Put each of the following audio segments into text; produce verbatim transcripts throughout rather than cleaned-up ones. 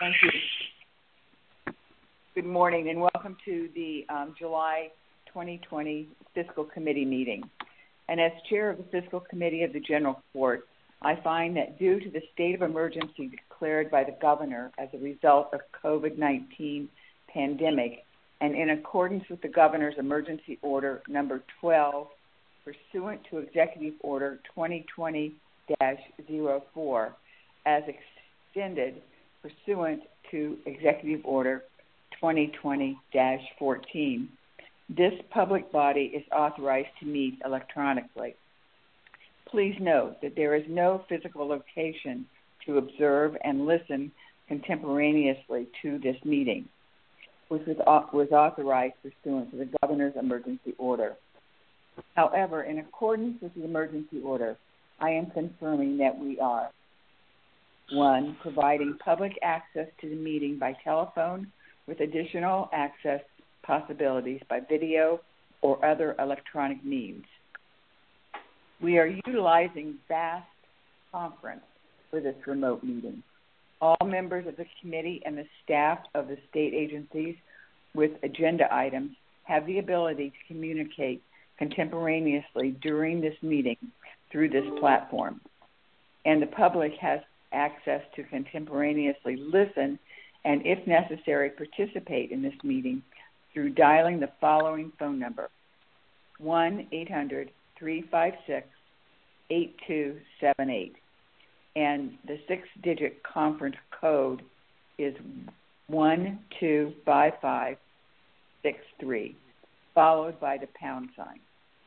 Thank you. Good morning and welcome to the um, July twenty twenty Fiscal Committee meeting. And as Chair of the Fiscal Committee of the General Court, I find that due to the state of emergency declared by the Governor as a result of COVID nineteen pandemic, and in accordance with the Governor's Emergency Order number twelve, pursuant to Executive Order twenty twenty dash zero four, as extended pursuant to Executive Order twenty twenty dash fourteen, this public body is authorized to meet electronically. Please note that there is no physical location to observe and listen contemporaneously to this meeting, which was, was authorized pursuant to the Governor's emergency order. However, in accordance with the emergency order, I am confirming that we are: one, providing public access to the meeting by telephone with additional access possibilities by video or other electronic means. We are utilizing Fast Conference for this remote meeting. All members of the committee and the staff of the state agencies with agenda items have the ability to communicate contemporaneously during this meeting through this platform. And the public has access to contemporaneously listen and, if necessary, participate in this meeting through dialing the following phone number: one eight hundred, three five six, eight two seven eight. And the six-digit conference code is one two five five six three, followed by the pound sign.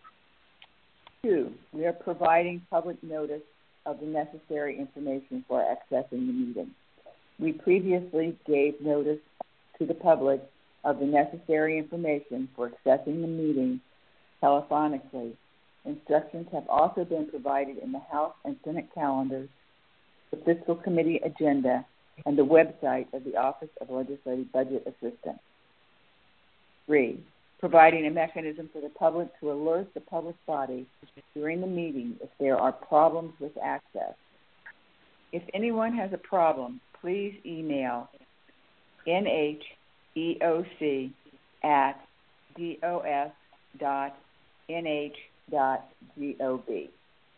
Two, we are providing public notice of the necessary information for accessing the meeting. We previously gave notice to the public of the necessary information for accessing the meeting telephonically. Instructions have also been provided in the House and Senate calendars, the Fiscal Committee agenda, and the website of the Office of Legislative Budget Assistant. Three, providing a mechanism for the public to alert the public body during the meeting if there are problems with access. If anyone has a problem, please email N H E O C at D O S dot N H dot gov.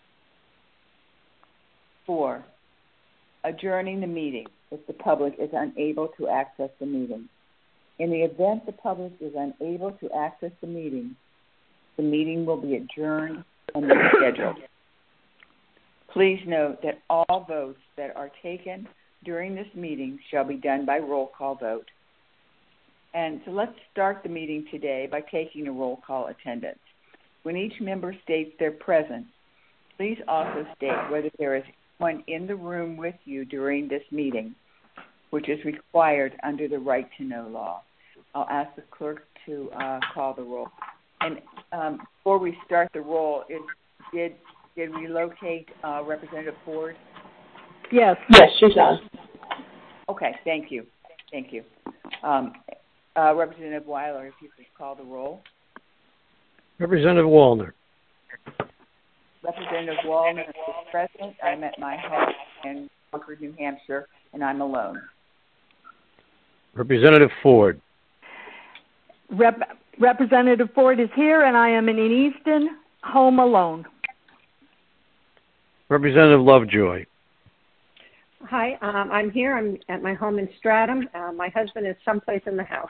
Four, adjourning the meeting if the public is unable to access the meeting. In the event the public is unable to access the meeting, the meeting will be adjourned and rescheduled. Please note that all votes that are taken during this meeting shall be done by roll call vote. And so let's start the meeting today by taking a roll call attendance. When each member states their presence, please also state whether there is anyone in the room with you during this meeting, which is required under the Right to Know law. I'll ask the clerk to uh, call the roll. And um, before we start the roll, is, did did we locate uh, Representative Ford? Yes. Yes, she's on. Okay, thank you. Thank you. Um, uh, Representative Weiler, if you could call the roll. Representative Wallner. Representative Wallner is present. I'm at my home in Concord, New Hampshire, and I'm alone. Representative Ford. Rep- Representative Ford is here, and I am in Easton, home alone. Representative Lovejoy. Hi, um, I'm here. I'm at my home in Stratham. Uh, my husband is someplace in the house.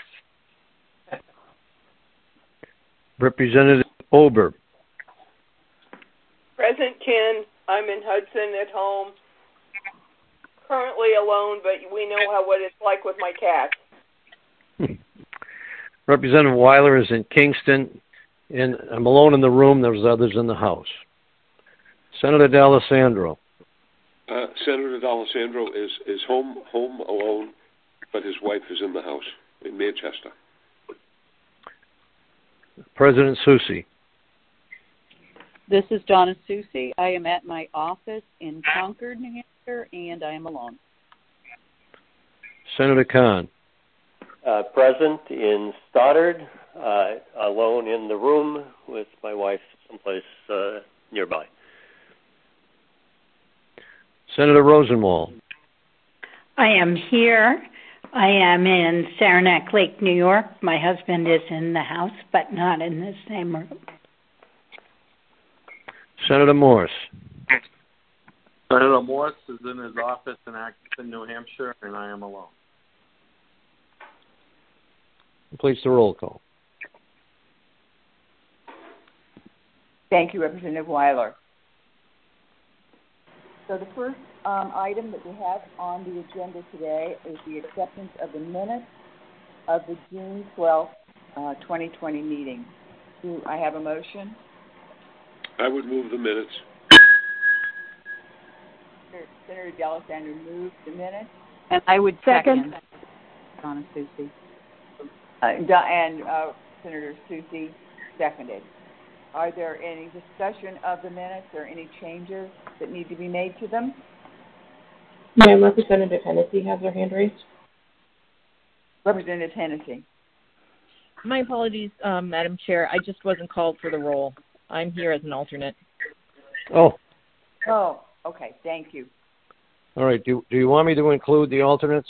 Representative Ober. Present, Ken. I'm in Hudson at home. Currently alone, but we know how what it's like with my cat. Representative Weiler is in Kingston, and I'm alone in the room. There's others in the house. Senator D'Alessandro. Uh, Senator D'Alessandro is, is home home alone, but his wife is in the house in Manchester. President Soucy. This is Donna Soucy. I am at my office in Concord, New Hampshire, and I am alone. Senator Khan. Uh, present in Stoddard, uh, alone in the room with my wife someplace uh, nearby. Senator Rosenwald. I am here I am in Saranac Lake, New York. My husband is in the house, but not in the same room. Senator Morse. Senator Morse is in his office in Atkinson, New Hampshire, and I am alone. Please the roll call. Thank you, Representative Weiler. So the first um, item that we have on the agenda today is the acceptance of the minutes of the June twelfth, uh, twenty twenty meeting. Do I have a motion? I would move the minutes. Senator D'Alessandro moves the minutes. And I would Second. second. Donna Susie. Uh, and uh, Senator Susie seconded. Are there any discussion of the minutes or any changes that need to be made to them? Ma'am, Representative Hennessy has her hand raised. Representative Hennessy. My apologies, um, Madam Chair. I just wasn't called for the roll. I'm here as an alternate. Oh. Oh, okay. Thank you. All right. Do, do you want me to include the alternates?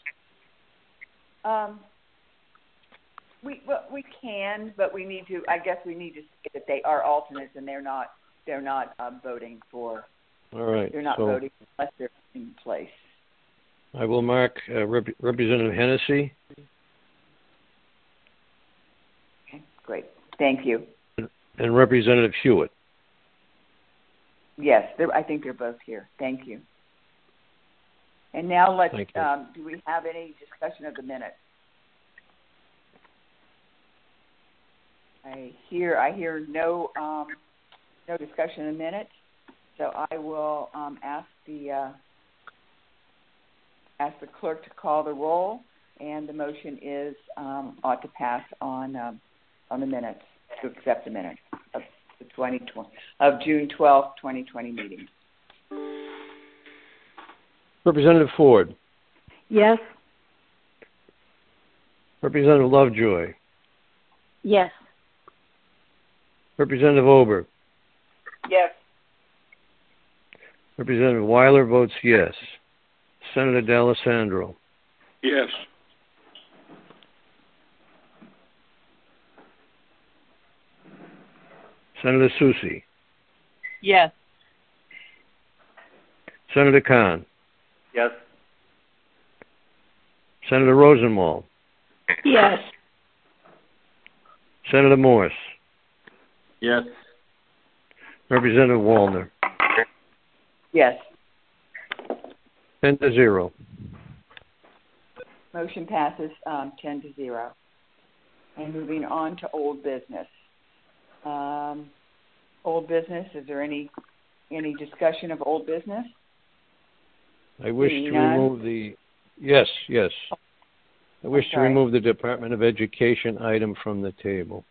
Um, we well, we can, but we need to. I guess we need to say that they are alternates and they're not. They're not uh, voting for. All right. They're not so voting unless they're in place. I will mark uh, Rep- Representative Hennessy. Okay, great. Thank you. And Representative Hewitt. Yes, I think they're both here. Thank you. And now let's. Um, do we have any discussion of the minutes? I hear. I hear no. Um, no discussion of the minutes. So I will um, ask the uh, ask the clerk to call the roll, and the motion is um, ought to pass on um, on the minutes to accept the minutes of the twenty twenty of June twelfth, twenty twenty meeting. Representative Ford. Yes. Representative Lovejoy. Yes. Representative Ober. Yes. Representative Weiler votes yes. Senator D'Alessandro. Yes. Senator Susie. Yes. Senator Khan. Yes. Senator Rosenwald. Yes. Senator Morse. Yes. Representative Wallner. Yes. Ten to zero. Motion passes um, ten to zero. And moving on to old business. Um, old business. Is there any any discussion of old business? I wish Seeing to none? remove the. Yes, yes. I wish to sorry. remove the Department of Education item from the table.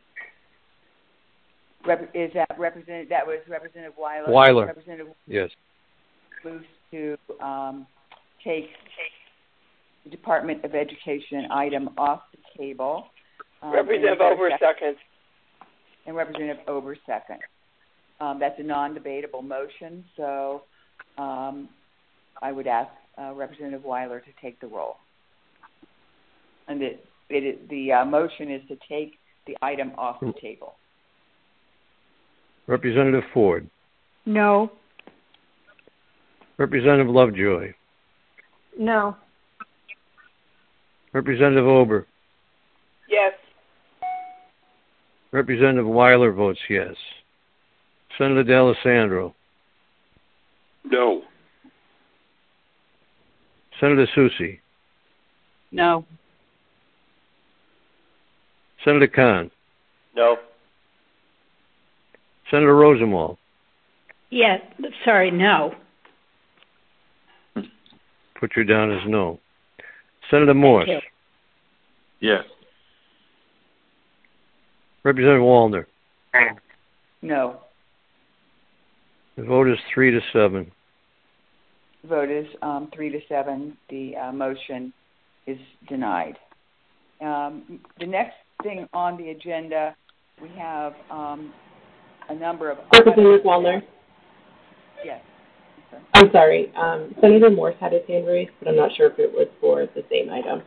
Rep- is that representative? That was Representative Weiler. Weiler. Representative Yes. moves to um, take the Department of Education item off the table. Um, Representative and Ober second. And Representative Ober second. Um, that's a non-debatable motion, so um, I would ask uh, Representative Weiler to take the roll. And it, it, the uh, motion is to take the item off the table. Representative Ford. No. Representative Lovejoy. No. Representative Ober. Yes. Representative Weiler votes yes. Senator D'Alessandro. No. Senator Susie. No. Senator Khan. No. Senator Rosenwald. Yes. Sorry, no. Put you down as no. Senator Morse. Yes. Representative Wallner. No. The vote is three to seven. The vote is um, three to seven. The uh, motion is denied. Um, the next thing on the agenda, we have um, a number of... Representative Wallner. Yes. I'm sorry. Um, Senator Morse had his hand raised, but I'm not sure if it was for the same item.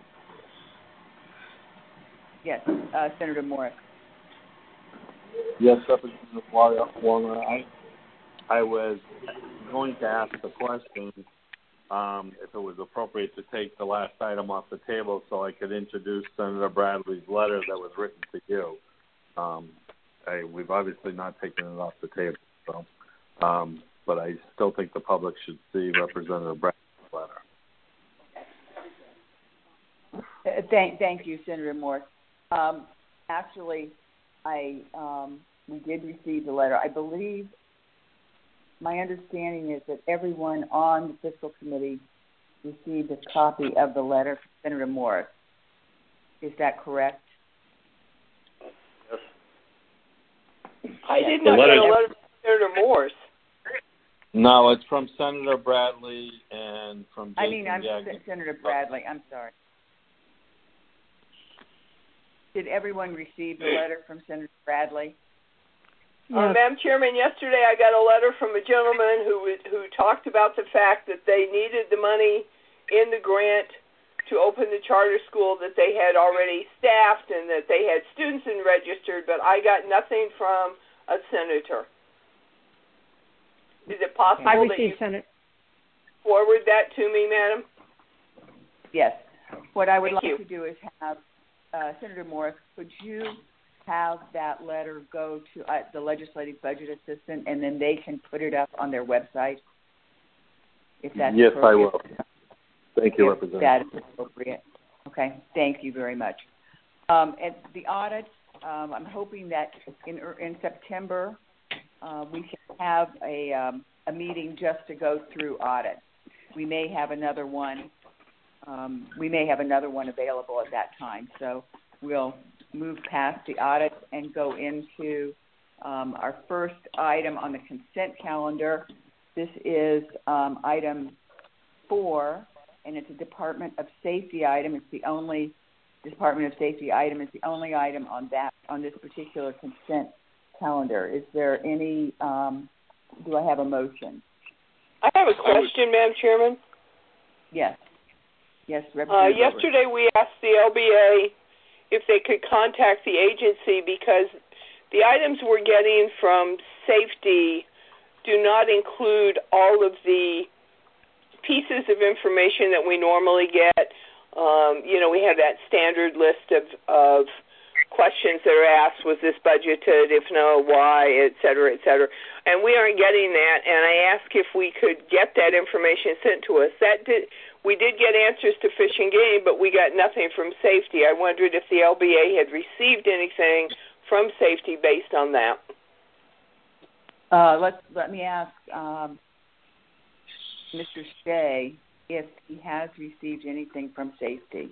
Yes, uh, Senator Morris. Yes, Representative Warner. I, I was going to ask the question um, if it was appropriate to take the last item off the table so I could introduce Senator Bradley's letter that was written to you. Um, I, we've obviously not taken it off the table, so, um, but I still think the public should see Representative Bradley's letter. Uh, thank, thank you, Senator Morris. Um, actually, I um, we did receive the letter. I believe my understanding is that everyone on the fiscal committee received a copy of the letter from Senator Morris. Is that correct? Yes. I did not get a letter from Senator Morris. No, it's from Senator Bradley and from Jason I mean, I'm Gagnon. Senator Bradley. I'm sorry. Did everyone receive the letter from Senator Bradley? Uh, Madam Chairman, yesterday I got a letter from a gentleman who who talked about the fact that they needed the money in the grant to open the charter school that they had already staffed and that they had students in registered, but I got nothing from a senator. Is it possible I that you Senate. forward that to me, Madam? Yes. What I would Thank like you. to do is have uh, Senator Morris, could you have that letter go to uh, the legislative budget assistant, and then they can put it up on their website? If that's yes, I will. Thank you, if Representative. that is appropriate. Okay. Thank you very much. Um, and the audit, um, I'm hoping that in in September uh, we can have a um, a meeting just to go through audit. We may have another one. Um, we may have another one available at that time. So we'll move past the audit and go into um, our first item on the consent calendar. This is um, item four, and it's a Department of Safety item. It's the only Department of Safety item. It's the only item on that on this particular consent calendar. Is there any? Um, do I have a motion? I have a question, Madam Chairman. Yes. Yes, Uh, Representative yesterday we asked the L B A if they could contact the agency because the items we're getting from safety do not include all of the pieces of information that we normally get. Um, you know, we have that standard list of, of questions that are asked, was this budgeted, if no, why, et cetera, et cetera. And we aren't getting that, and I asked if we could get that information sent to us. That did, we did get answers to Fish and Game, but we got nothing from safety. I wondered if the L B A had received anything from safety based on that. Uh, let let me ask um, Mister Shea if he has received anything from safety.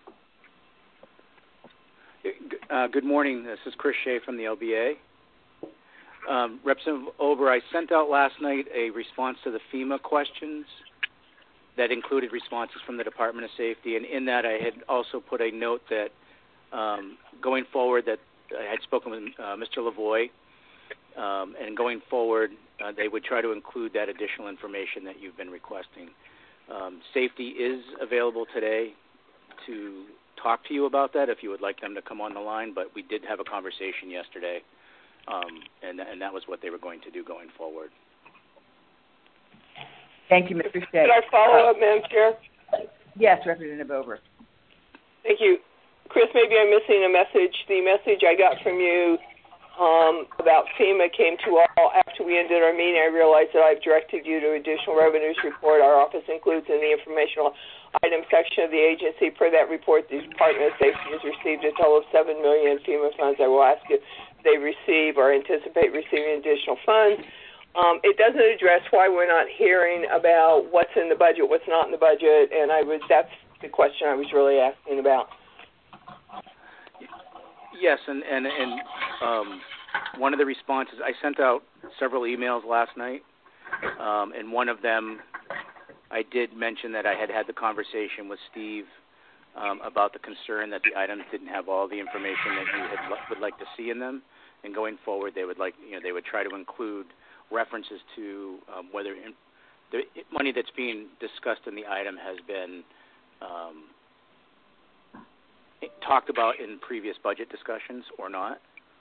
Uh, good morning. This is Chris Shea from the L B A. Um, Representative Ober, I sent out last night a response to the FEMA questions that included responses from the Department of Safety, and in that I had also put a note that um, going forward that I had spoken with uh, Mister Lavoie, um, and going forward uh, they would try to include that additional information that you've been requesting. Um, safety is available today to talk to you about that if you would like them to come on the line, but we did have a conversation yesterday, um, and, and that was what they were going to do going forward. Thank you, Mister Shea. Could I follow up, Madam Chair? Yes, Representative Ober. Thank you. Chris, maybe I'm missing a message. The message I got from you um, about FEMA came to all after we ended our meeting. I realized that I've directed you to additional revenues report our office includes in the informational item section of the agency. Per that report, the Department of Safety has received a total of seven million dollars in FEMA funds. I will ask if they receive or anticipate receiving additional funds. Um, it doesn't address why we're not hearing about what's in the budget, what's not in the budget, and I was that's the question I was really asking about. Yes, and and, and um, one of the responses, I sent out several emails last night, um, and one of them I did mention that I had had the conversation with Steve um, about the concern that the items didn't have all the information that you had, would like to see in them, and going forward they would like you know they would try to include references to um, whether in, the money that's being discussed in the item has been um, talked about in previous budget discussions or not.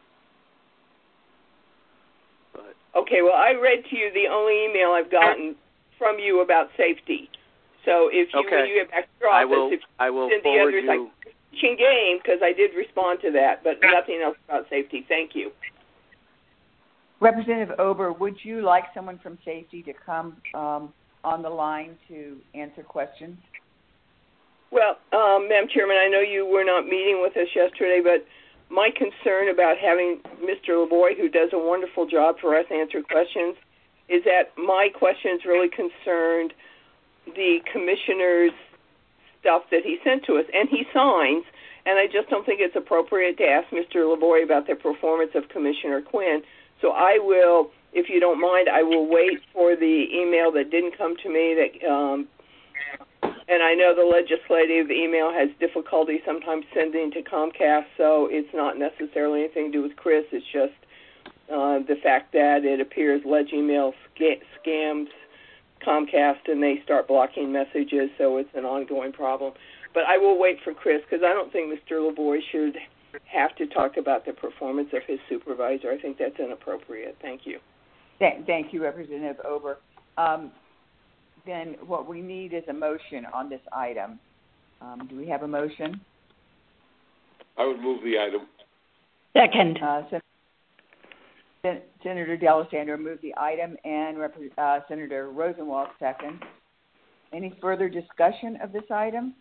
But. Okay, well, I read to you the only email I've gotten from you about safety. So if you, okay. when you get back to your office, I will, if you I will send the forward others, you. I can game because I did respond to that, but nothing else about safety. Thank you. Representative Ober, would you like someone from safety to come um, on the line to answer questions? Well, um, Madam Chairman, I know you were not meeting with us yesterday, but my concern about having Mister LeBoy, who does a wonderful job for us, answer questions, is that my questions really concerned the commissioner's stuff that he sent to us, and he signs, and I just don't think it's appropriate to ask Mister LeBoy about the performance of Commissioner Quinn. So I will, if you don't mind, I will wait for the email that didn't come to me. That, um, and I know the legislative email has difficulty sometimes sending to Comcast, so it's not necessarily anything to do with Chris. It's just uh, the fact that it appears Ledge Email sc- scams Comcast and they start blocking messages, so it's an ongoing problem. But I will wait for Chris because I don't think Mister LeBoy should have to talk about the performance of his supervisor. I think that's inappropriate. Thank you. Th- thank you, Representative Ober. Um, then what we need is a motion on this item. Um, do we have a motion? I would move the item. Second. Uh, Sen- Sen- Senator D'Alessandro moved the item, and Rep- uh, Senator Rosenwald second. Any further discussion of this item?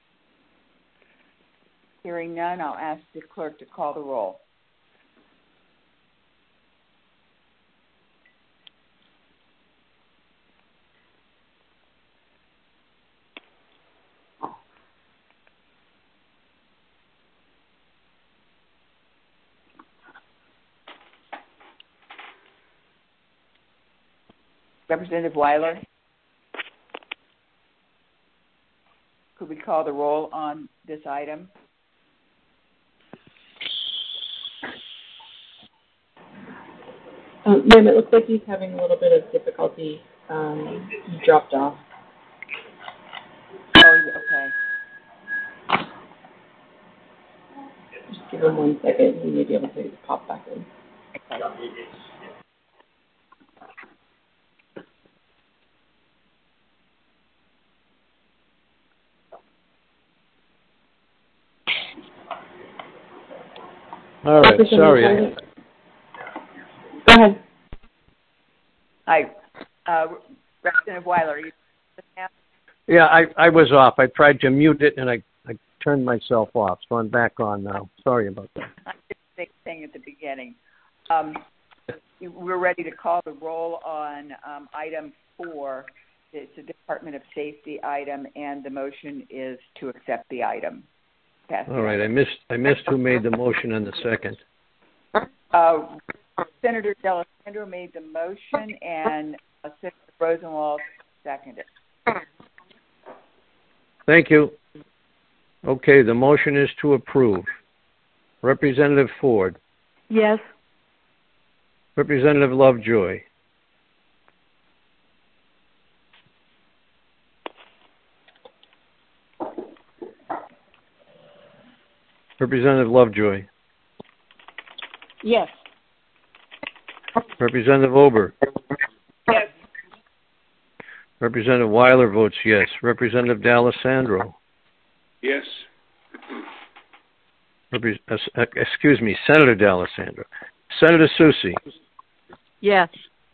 Hearing none, I'll ask the clerk to call the roll. Representative Weiler, could we call the roll on this item? Um, ma'am, it looks like he's having a little bit of difficulty. Um, he dropped off. Oh, okay. Just give him one second. He may be able to pop back in. Okay. All right, sorry. Go ahead. Hi, uh, Representative Weiler, are you now? Yeah, I, I was off. I tried to mute it, and I, I turned myself off, so I'm back on now. Sorry about that. I did the same thing at the beginning. Um, we're ready to call the roll on um, item four. It's a Department of Safety item, and the motion is to accept the item. Pass All right, I missed I missed who made the motion and the second. Uh, Senator D'Alessandro made the motion, and uh, Senator Rosenwald seconded. Thank you. Okay, the motion is to approve. Representative Ford. Yes. Representative Lovejoy. Representative Lovejoy. Yes. Representative Ober. Yes. Representative Weiler votes yes. Representative D'Alessandro. Yes. Repre- uh, excuse me, Senator D'Alessandro. Senator Soucy. Yes.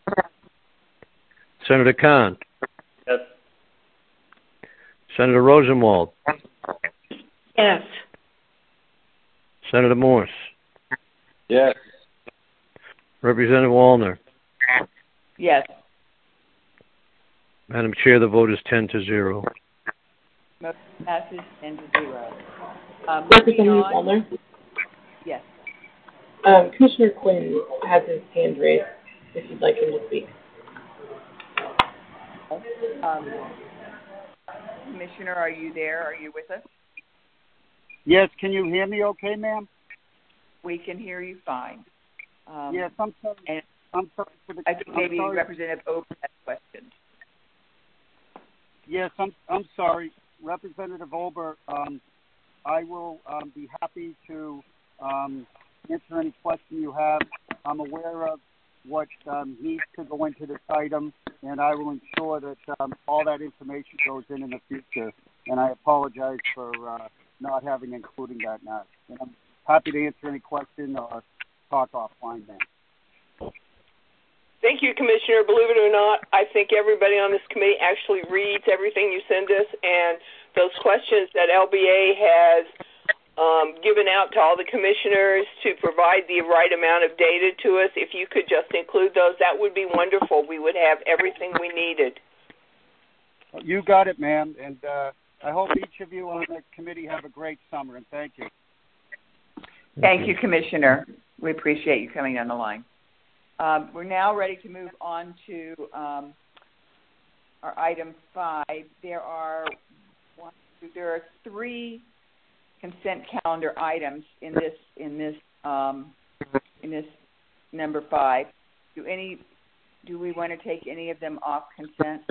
Senator Khan. Yes. Senator Rosenwald. Yes. Senator Morse. Yes. Representative Wallner. Yes. Madam Chair, the vote is ten to zero. Motion passes ten to zero. Um, Representative Wallner? Yes. Um, Commissioner Quinn has his hand raised if you'd like him to speak. Um, Commissioner, are you there? Are you with us? Yes, can you hear me okay, ma'am? We can hear you fine. Um, yes, I'm sorry. And I'm sorry for the I think I'm maybe sorry. Representative Ober has questions. Yes, I'm, I'm sorry. Representative Ober, um, I will um, be happy to um, answer any question you have. I'm aware of what um, needs to go into this item, and I will ensure that um, all that information goes in in the future. And I apologize for uh, not having including that now. And I'm happy to answer any question or talk offline then. Thank you, Commissioner. Believe it or not, I think everybody on this committee actually reads everything you send us, and those questions that L B A has um, given out to all the commissioners to provide the right amount of data to us, if you could just include those, that would be wonderful. We would have everything we needed. You got it, ma'am, and uh, I hope each of you on the committee have a great summer, and thank you. Thank you, Commissioner. We appreciate you coming on the line. Um, we're now ready to move on to um, our item five. There are one, two, there are three consent calendar items in this in this um, in this number five. Do any do we want to take any of them off consent?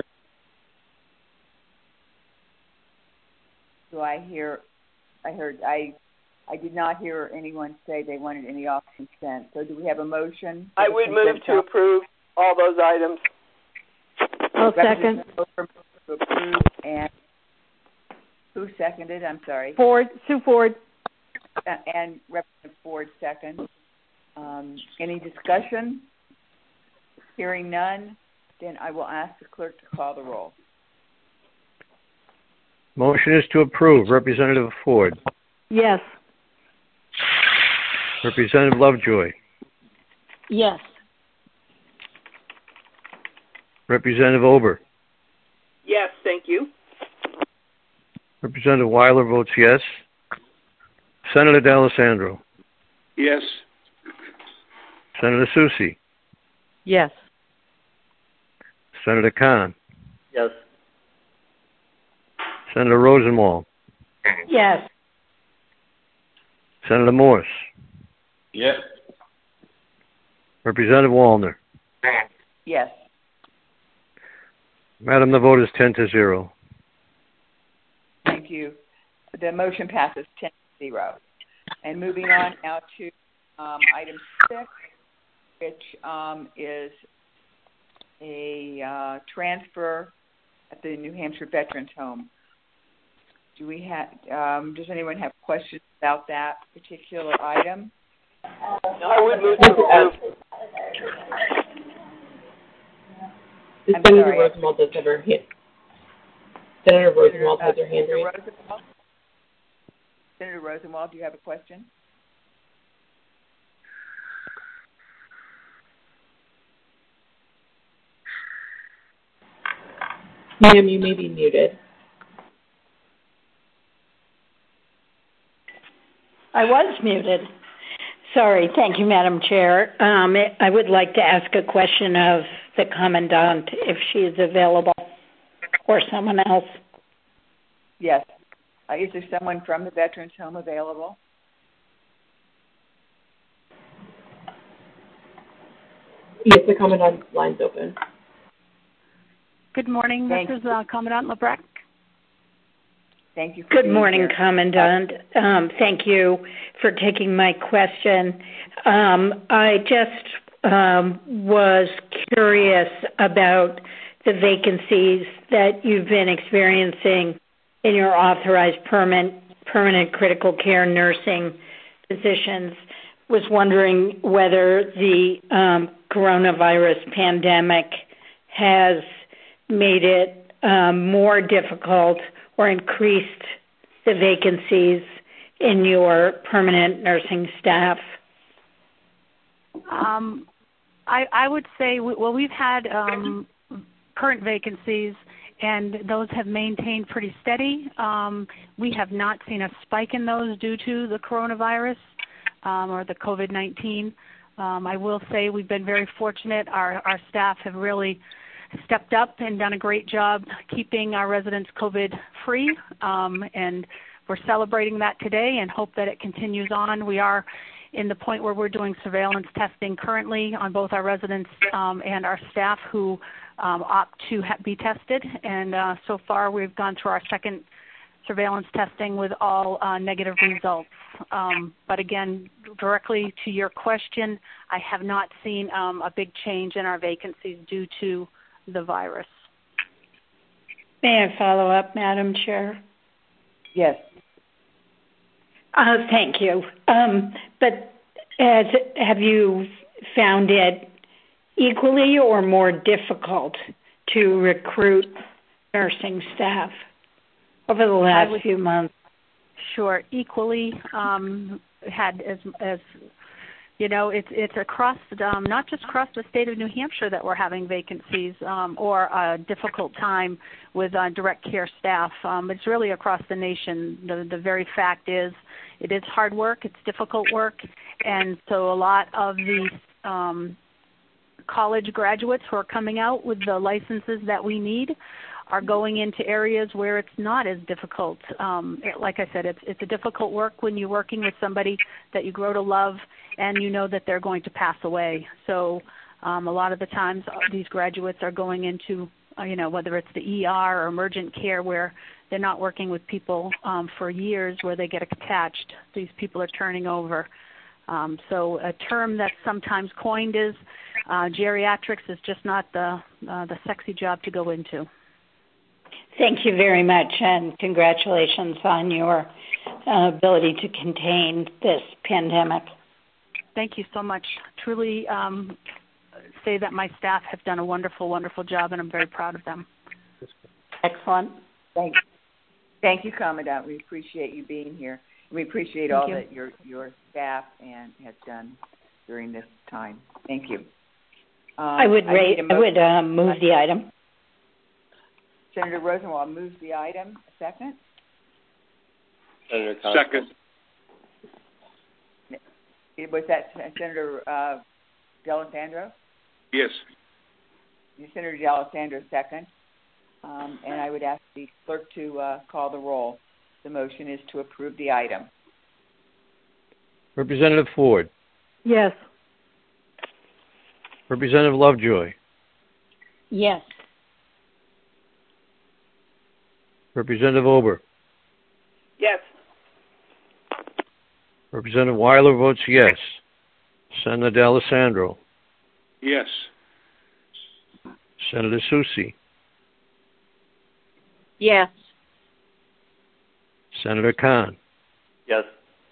Do I hear? I heard I. I did not hear anyone say they wanted any off consent. So do we have a motion? I would move to approve all those items. I'll second. To approve and who seconded? I'm sorry. Ford, Sue Ford. Uh, and Representative Ford second. Um, any discussion? Hearing none, then I will ask the clerk to call the roll. Motion is to approve. Representative Ford. Yes. Representative Lovejoy. Yes. Representative Ober. Yes, thank you. Representative Weiler votes yes. Senator D'Alessandro. Yes. Senator Soucy. Yes. Senator Khan. Yes. Senator Rosenwald. Yes. Senator Morse. Yes. Representative Wallner. Yes. Madam, the vote is ten to zero. Thank you. The motion passes ten to zero. And moving on now to um, item six, which um, is a uh, transfer at the New Hampshire Veterans Home. Do we have? Um, does anyone have questions about that particular item? I would move to approve. Senator Rosenwald does have her hand. Senator Rosenwald has her hand raised. Senator Rosenwald, do you have a question? Ma'am, you may be muted. I was muted. Sorry. Thank you, Madam Chair. Um, I would like to ask a question of the Commandant, if she is available, or someone else. Yes. Uh, is there someone from the Veterans Home available? Yes, the Commandant's line's open. Good morning. Thank this is uh, Commandant Lebrecht. Thank you. For Good being morning, here. Commandant. Um, thank you for taking my question. Um, I just um, was curious about the vacancies that you've been experiencing in your authorized permanent, permanent critical care nursing positions. Was wondering whether the um, coronavirus pandemic has made it um, more difficult or increased the vacancies in your permanent nursing staff? Um, I, I would say, we, well, we've had um, current vacancies, and those have maintained pretty steady. Um, we have not seen a spike in those due to the coronavirus um, or the COVID nineteen. Um, I will say we've been very fortunate. Our, our staff have really stepped up and done a great job keeping our residents COVID-free, um, and we're celebrating that today and hope that it continues on. We are in the point where we're doing surveillance testing currently on both our residents um, and our staff who um, opt to ha- be tested. And uh, so far we've gone through our second surveillance testing with all uh, negative results. Um, but again, directly to your question, I have not seen um, a big change in our vacancies due to the virus. May I follow up, Madam Chair? Yes. Uh, thank you. Um, but as, have you found it equally or more difficult to recruit nursing staff over the last would, few months? Sure, equally um, had as as you know, it's it's across um, not just across the state of New Hampshire that we're having vacancies um, or a difficult time with uh, direct care staff. Um, it's really across the nation. The the very fact is, it is hard work. It's difficult work, and so a lot of the um, college graduates who are coming out with the licenses that we need are going into areas where it's not as difficult. Um, it, like I said, it's it's a difficult work when you're working with somebody that you grow to love and you know that they're going to pass away. So um, a lot of the times these graduates are going into, uh, you know, whether it's the E R or emergent care where they're not working with people um, for years where they get attached. These people are turning over. Um, so a term that's sometimes coined is uh, geriatrics is just not the uh, the sexy job to go into. Thank you very much, and congratulations on your uh, ability to contain this pandemic. Thank you so much. Truly um, say that my staff have done a wonderful, wonderful job, and I'm very proud of them. Excellent. Thank you. Thank you, Commandant. We appreciate you being here. We appreciate Thank all you. that your your staff and has done during this time. Thank you. Um, I would I, rate, I would uh, move the item. Senator Rosenwald moves the item. A second? Senator Second. Was that Senator uh, D'Alessandro? Yes. Senator D'Alessandro, second. Um, and I would ask the clerk to uh, call the roll. The motion is to approve the item. Representative Ford. Yes. Representative Lovejoy. Yes. Representative Ober. Yes. Representative Weiler votes yes. Senator D'Alessandro. Yes. Senator Soucy. Yes. Senator Khan. Yes.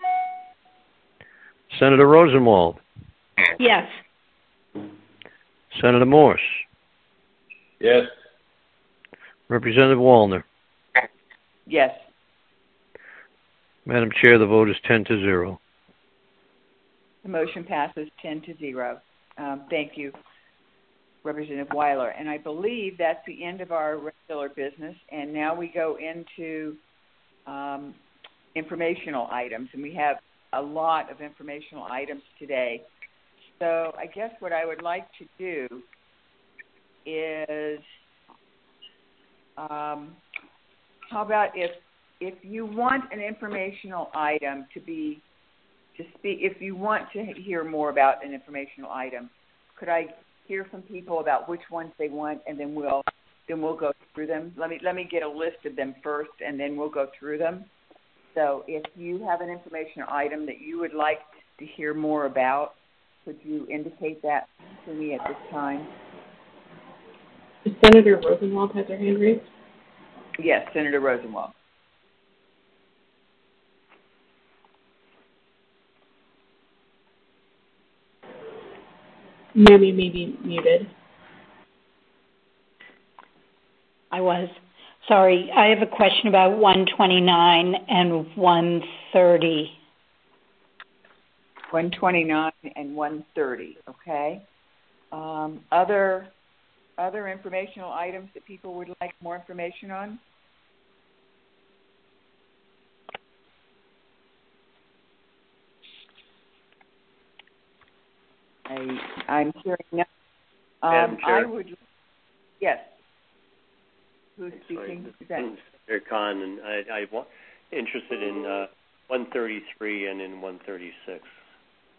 Senator Rosenwald. Yes. Senator Morse. Yes. Representative Wallner. Yes. Madam Chair, the vote is ten to zero. The motion passes ten to zero. Um, thank you, Representative Weiler. And I believe that's the end of our regular business. And now we go into um, informational items. And we have a lot of informational items today. So I guess what I would like to do is, um, how about if if you want an informational item to be to speak, if you want to hear more about an informational item, could I hear from people about which ones they want, and then we'll then we'll go through them. Let me let me get a list of them first, and then we'll go through them. So if you have an informational item that you would like to hear more about, could you indicate that to me at this time? Senator Rosenwald has her hand raised. Yes, Senator Rosenwald. Ma'am, you may be muted. I was. Sorry, I have a question about one twenty-nine and one thirty. one twenty-nine and one thirty, okay? Um, other other informational items that people would like more information on? I, I'm hearing no. Um, I would, yes. Who's speaking? Is that? Senator Khan, and I, I'm interested in uh, one thirty-three and in one thirty-six.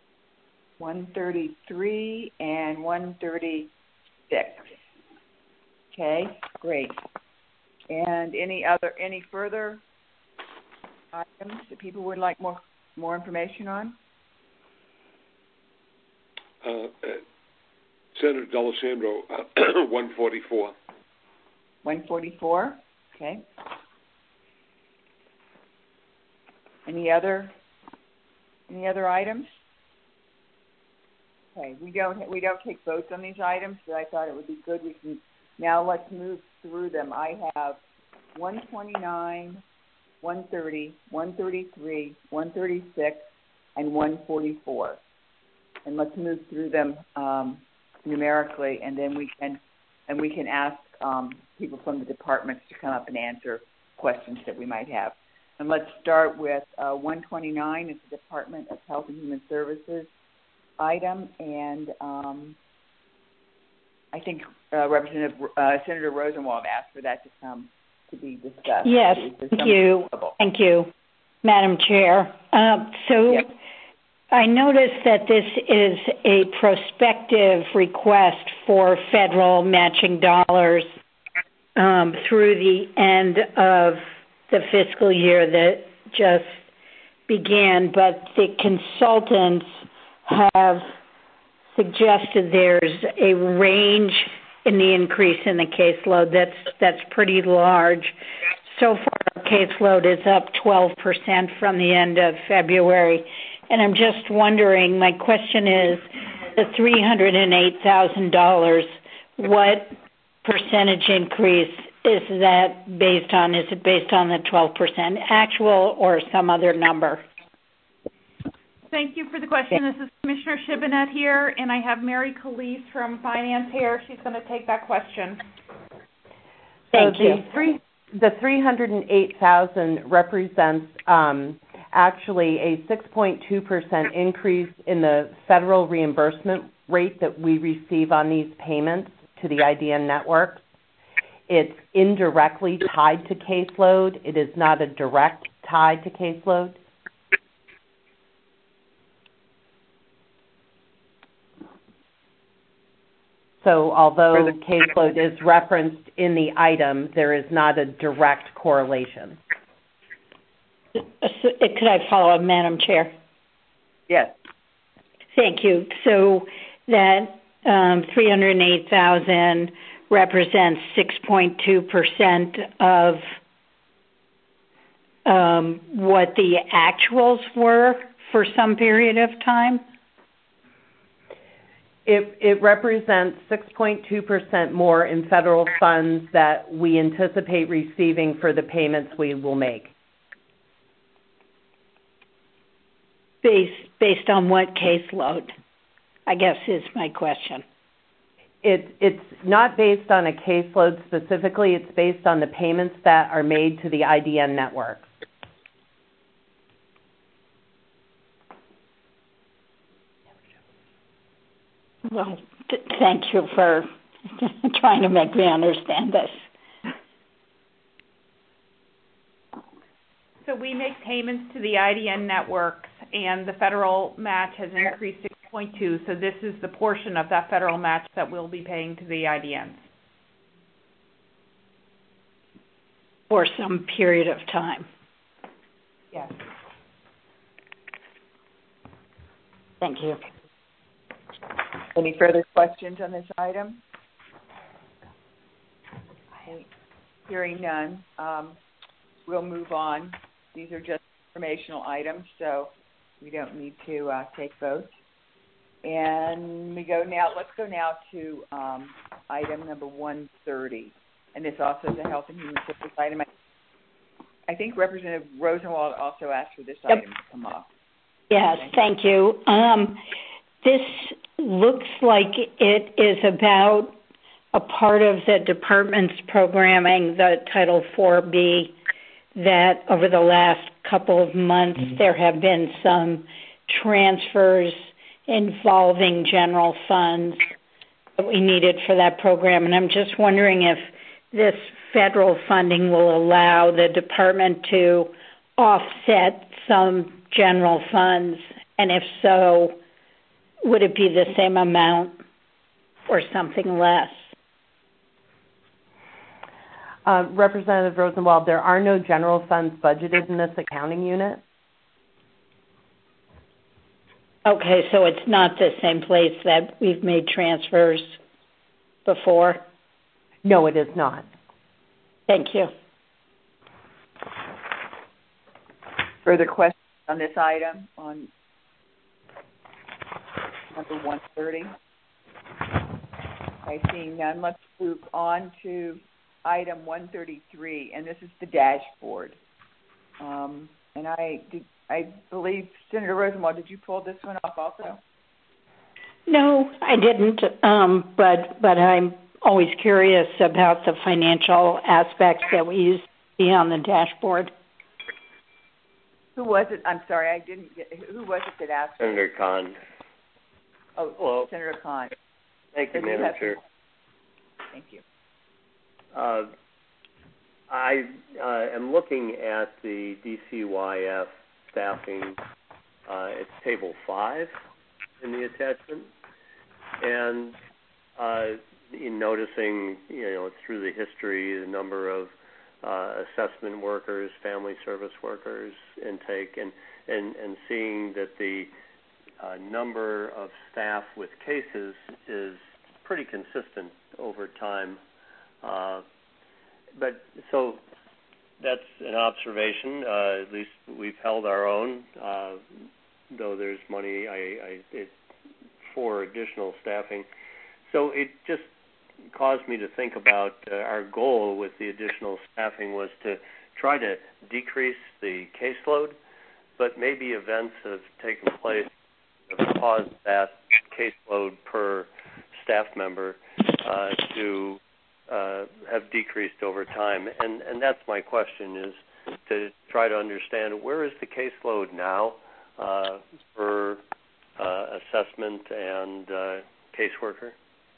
one thirty-three, and one thirty-six. Okay, great. And any other, any further items that people would like more more information on? Uh, uh, Senator D'Alessandro, uh, one forty-four. one forty-four. Okay. Any other any other items? Okay, we don't we don't take votes on these items, but I thought it would be good. We can now let's move through them. I have one twenty-nine, one thirty, one thirty-three, one thirty-six, and one forty-four. And let's move through them um, numerically, and then we can and we can ask um, people from the departments to come up and answer questions that we might have. And let's start with uh, one twenty-nine. It's the Department of Health and Human Services item, and um, I think uh, Representative uh, Senator Rosenwald asked for that to come to be discussed. Yes, thank you. Thank you, Madam Chair. Uh, so yes. I noticed that this is a prospective request for federal matching dollars um, through the end of the fiscal year that just began, but the consultants have suggested there's a range in the increase in the caseload that's that's pretty large. So far, our caseload is up twelve percent from the end of February, and I'm just wondering, my question is, the three hundred eight thousand dollars, what percentage increase is that based on? Is it based on the twelve percent actual or some other number? Thank you for the question. This is Commissioner Shibinet here, and I have Mary Calise from Finance here. She's going to take that question. Thank so you. The three, the three hundred eight thousand represents um, actually a six point two percent increase in the federal reimbursement rate that we receive on these payments to the I D N networks. It's indirectly tied to caseload. It is not a direct tie to caseload. So although caseload is referenced in the item, there is not a direct correlation. Could I follow up, Madam Chair? Yes. Thank you. So that um, three hundred eight thousand represents six point two percent of um, what the actuals were for some period of time? It, it represents six point two percent more in federal funds that we anticipate receiving for the payments we will make. Based, based on what caseload, I guess is my question. It, it's not based on a caseload specifically. It's based on the payments that are made to the I D N network. Well, th- thank you for trying to make me understand this. So we make payments to the I D N networks, and the federal match has increased six point two, so this is the portion of that federal match that we'll be paying to the I D Ns. For some period of time. Yes. Thank you. Any further questions on this item? Hearing none, um, we'll move on. These are just informational items, so we don't need to uh, take votes. And we go now. Let's go now to um, item number one thirty, and this also is a Health and Human Services item. I think Representative Rosenwald also asked for this yep. item to come up. Yes, thank you. Um, this looks like it is about a part of the department's programming, the Title four B, that over the last couple of months mm-hmm. there have been some transfers involving general funds that we needed for that program. And I'm just wondering if this federal funding will allow the department to offset some general funds, and if so, would it be the same amount or something less? Uh, Representative Rosenwald, there are no general funds budgeted in this accounting unit. Okay, so it's not the same place that we've made transfers before? No, it is not. Thank you. Further questions on this item on number one thirty? I see none. Let's move on to item one thirty-three, and this is the dashboard. Um, and I did, I believe, Senator Rosenwald, did you pull this one off also? No, I didn't, um, but but I'm always curious about the financial aspects that we used to see on the dashboard. Who was it? I'm sorry, I didn't get, who was it that asked? Senator Khan. Oh, Hello. Senator Khan. Thank you, So Madam you have, Chair. Thank you. Uh, I uh, am looking at the D C Y F staffing. Uh, it's table five in the attachment, and uh, in noticing, you know, through the history, the number of uh, assessment workers, family service workers intake, and and and seeing that the uh, number of staff with cases is pretty consistent over time. Uh, but so that's an observation. Uh, at least we've held our own, uh, though there's money I, I, it, for additional staffing. So it just caused me to think about uh, our goal with the additional staffing was to try to decrease the caseload, but maybe events have taken place that have caused that caseload per staff member uh, to uh, have decreased over time. And, and that's my question, is to try to understand where is the caseload now uh, for uh, assessment and uh, caseworker?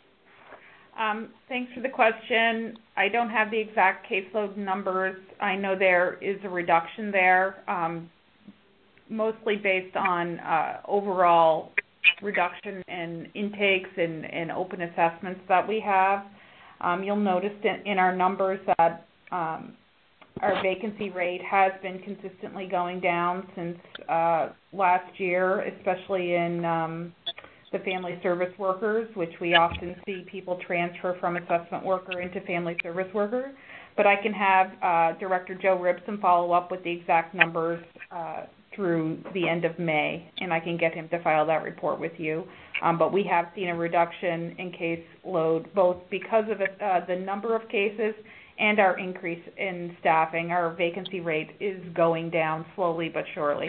Um, thanks for the question. I don't have the exact caseload numbers. I know there is a reduction there, um, mostly based on uh, overall reduction in intakes and, and open assessments that we have. Um, you'll notice in, in our numbers that um, our vacancy rate has been consistently going down since uh, last year, especially in um, the family service workers, which we often see people transfer from assessment worker into family service worker. But I can have uh, Director Joe Ribson follow up with the exact numbers uh, through the end of May, and I can get him to file that report with you. Um, but we have seen a reduction in caseload, both because of it, uh, the number of cases and our increase in staffing. Our vacancy rate is going down slowly but surely.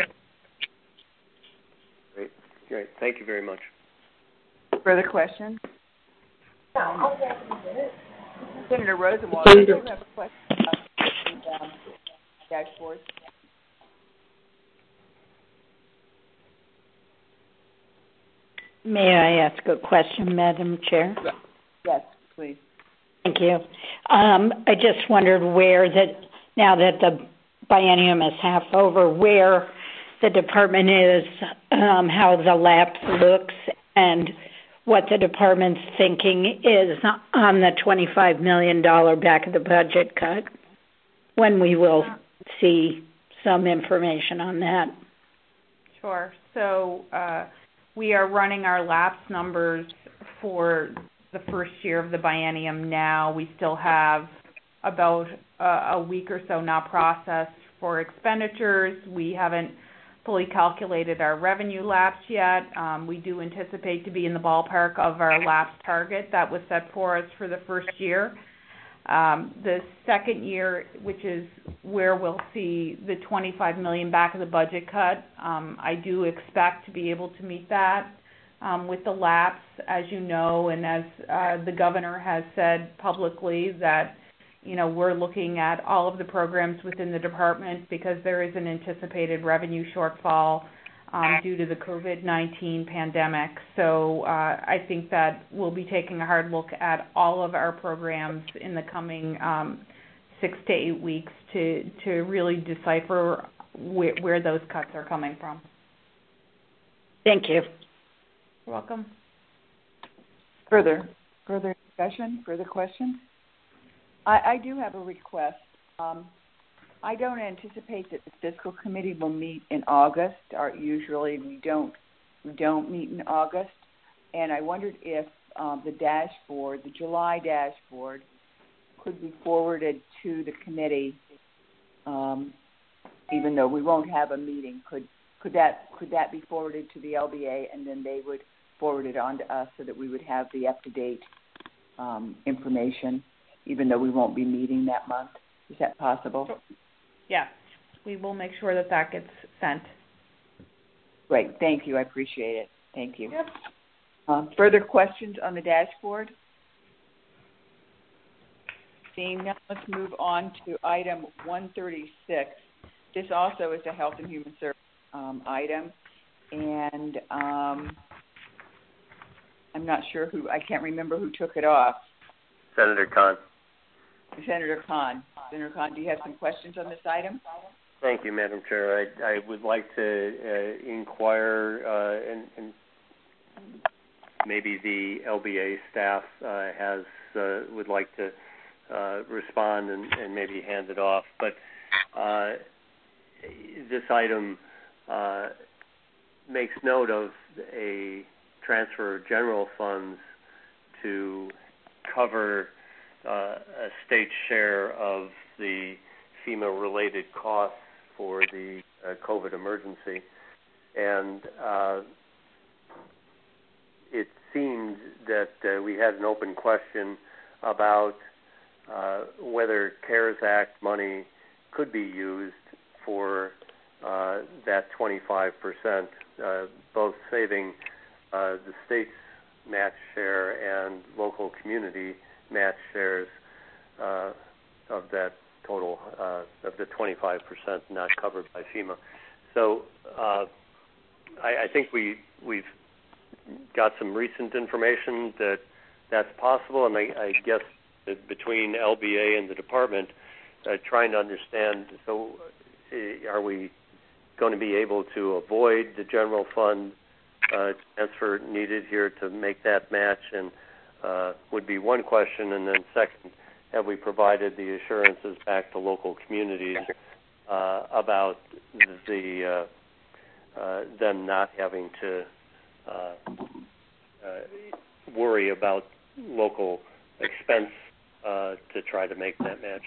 Great, great. Thank you very much. Further questions? Um, Senator Rosenwald, do you have a question about the um, dashboard? May I ask a question, Madam Chair? Yes, please. Thank you. Um, I just wondered where that, now that the biennium is half over, where the department is, um, how the lapse looks, and what the department's thinking is on the twenty-five million dollars back of the budget cut, when we will see some information on that. Sure. So uh, we are running our lapse numbers for the first year of the biennium now. We still have about uh, a week or so not processed for expenditures. We haven't fully calculated our revenue lapse yet. Um, we do anticipate to be in the ballpark of our lapse target that was set for us for the first year. Um, the second year, which is where we'll see the twenty-five million dollars back of the budget cut, um, I do expect to be able to meet that um, with the lapse, as you know, and as uh, the governor has said publicly that, you know, we're looking at all of the programs within the department because there is an anticipated revenue shortfall um, due to the COVID nineteen pandemic. So uh, I think that we'll be taking a hard look at all of our programs in the coming um, six to eight weeks to, to really decipher where, where those cuts are coming from. Thank you. You're welcome. Further, further discussion, further questions? I, I do have a request. Um, I don't anticipate that the fiscal committee will meet in August. Or usually we don't we don't meet in August, and I wondered if um, the dashboard, the July dashboard, could be forwarded to the committee, um, even though we won't have a meeting. Could could that could that be forwarded to the L B A, and then they would forward it on to us so that we would have the up-to-date um, information, even though we won't be meeting that month? Is that possible? Yes, we will make sure that that gets sent. Great, thank you. I appreciate it. Thank you. Yep. Um, further questions on the dashboard? Seeing none, let's move on to item one thirty-six. This also is a Health and Human Services um, item, and um, I'm not sure who, I can't remember who took it off. Senator Khan. Senator Khan. Senator Khan, do you have some questions on this item? Thank you, Madam Chair. I, I would like to uh, inquire, uh, and, and maybe the L B A staff uh, has uh, would like to uh, respond and, and maybe hand it off. But uh, this item uh, makes note of a transfer of general funds to cover uh, a state share of the FEMA-related costs for the uh, COVID emergency. And uh, it seemed that uh, we had an open question about uh, whether CARES Act money could be used for uh, that twenty-five percent, uh, both saving uh, the state's match share and local community match shares uh, of that total uh, of the twenty-five percent not covered by FEMA. So uh, I, I think we, we've got some recent information that that's possible, and I, I guess that between L B A and the department uh, trying to understand, so uh, are we going to be able to avoid the general fund uh, transfer needed here to make that match? And uh, would be one question. And then second, have we provided the assurances back to local communities uh, about the uh, uh, them not having to uh, uh, worry about local expense uh, to try to make that match?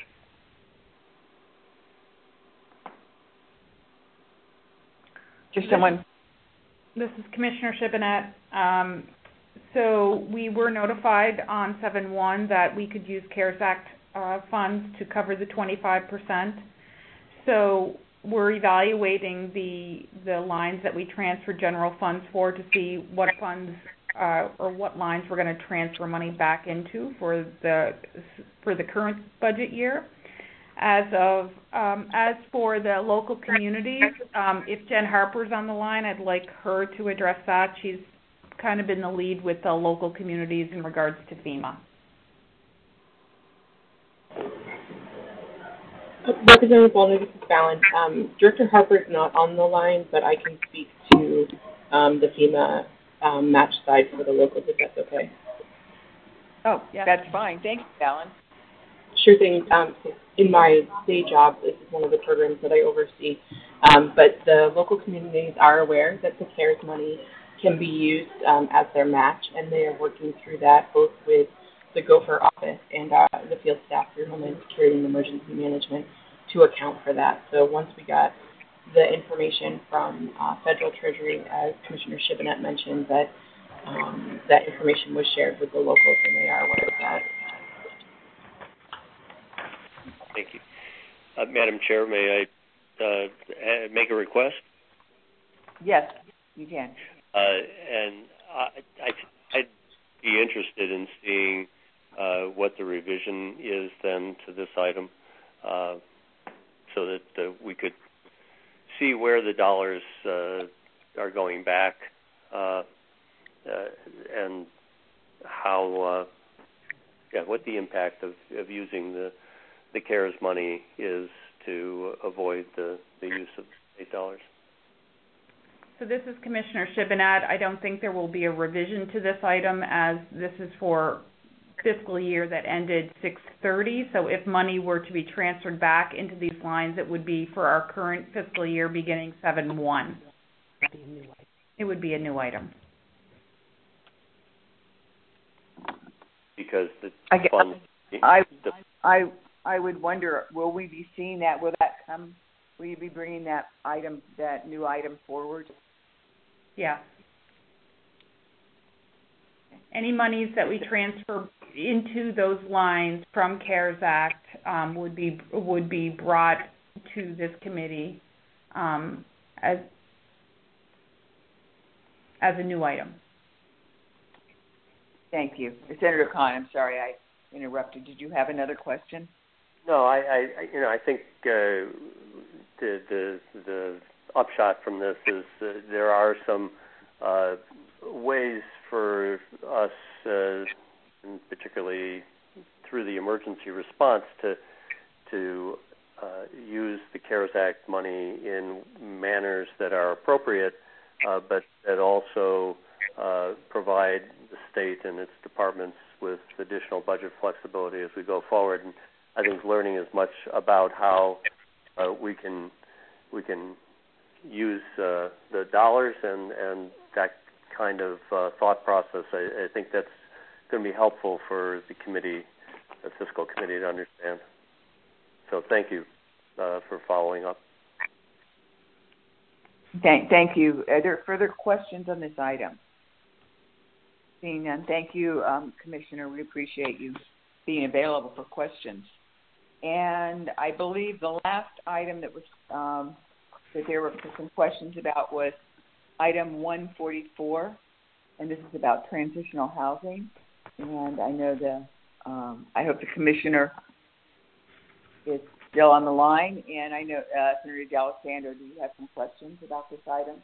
Just someone. This is Commissioner Shibinette. Um, so we were notified on seven one that we could use CARES Act uh, funds to cover the twenty-five percent. So we're evaluating the the lines that we transfer general funds for to see what funds uh, or what lines we're going to transfer money back into for the for the current budget year. As of um, as for the local communities, um, if Jen Harper's on the line, I'd like her to address that. She's kind of been the lead with the local communities in regards to FEMA. Representative Walner, this is Fallon. Um, Director Harper is not on the line, but I can speak to um, the FEMA um, match side for the locals, if that's okay. Oh, yeah, that's fine. Thanks, Fallon. Sure thing. Um, in my day job, this is one of the programs that I oversee, um, but the local communities are aware that the CARES money can be used um, as their match, and they are working through that both with the Gopher office and uh, the field staff through Homeland Security and Emergency Management to account for that. So once we got the information from uh, Federal Treasury, as Commissioner Shibinette mentioned, that um, that information was shared with the locals, and they are aware of that. Thank you. Uh, Madam Chair, may I uh, make a request? Yes, you can. Uh, and I, I, I'd be interested in seeing uh, what the revision is then to this item uh, so that uh, we could see where the dollars uh, are going back uh, uh, and how, uh, yeah, what the impact of, of using the the CARES money is to avoid the, the use of state dollars. So this is Commissioner Shibinette. I don't think there will be a revision to this item, as this is for fiscal year that ended six thirty. So if money were to be transferred back into these lines, it would be for our current fiscal year beginning seven one. It would be a new item. Because the I, guess, funds... I, the, I, I would wonder, will we be seeing that? Will that come? Will you be bringing that item, that new item forward? Yeah. Any monies that we transfer into those lines from CARES Act um, would be would be brought to this committee um, as as a new item. Thank you, Senator Khan. I'm sorry I interrupted. Did you have another question? No, I, I you know I think uh, the the the upshot from this is uh, there are some uh, ways for us, uh, and particularly through the emergency response, to to uh, use the CARES Act money in manners that are appropriate, uh, but that also uh, provide the state and its departments with additional budget flexibility as we go forward. And I think learning as much about how uh, we can we can use uh, the dollars and, and that kind of uh, thought process, I, I think that's going to be helpful for the committee, the fiscal committee, to understand. So thank you uh, for following up. Thank, thank you. Are there further questions on this item? Seeing none, thank you, um, Commissioner. We appreciate you being available for questions. And I believe the last item that was um, that there were some questions about was item one forty-four, and this is about transitional housing. And I know the um, I hope the Commissioner is still on the line. And I know uh, Senator D'Alessandro, do you have some questions about this item?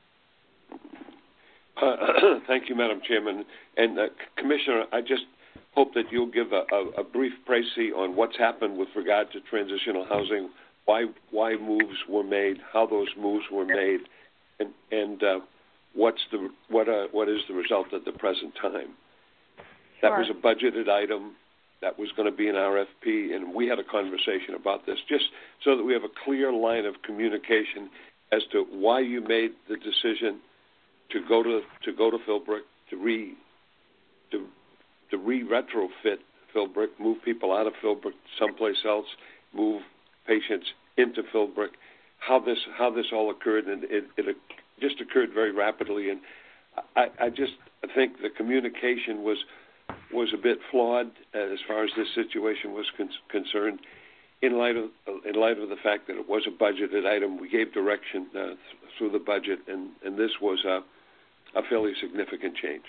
Uh, thank you, Madam Chairman. And uh, Commissioner, I just hope that you'll give a, a, a brief précis on what's happened with regard to transitional housing, why why moves were made, how those moves were made, and and uh, what's the what uh, what is the result at the present time. That Sure. was a budgeted item. That was going to be an R F P, and we had a conversation about this, just so that we have a clear line of communication as to why you made the decision to go to to go to Philbrook, to re to to re-retrofit Philbrook, move people out of Philbrook someplace else, move patients into Philbrook. How this how this all occurred, and it, it just occurred very rapidly, and I, I just think the communication was was a bit flawed as far as this situation was con- concerned. In light of in light of the fact that it was a budgeted item, we gave direction uh, th- through the budget, and, and this was a, a fairly significant change.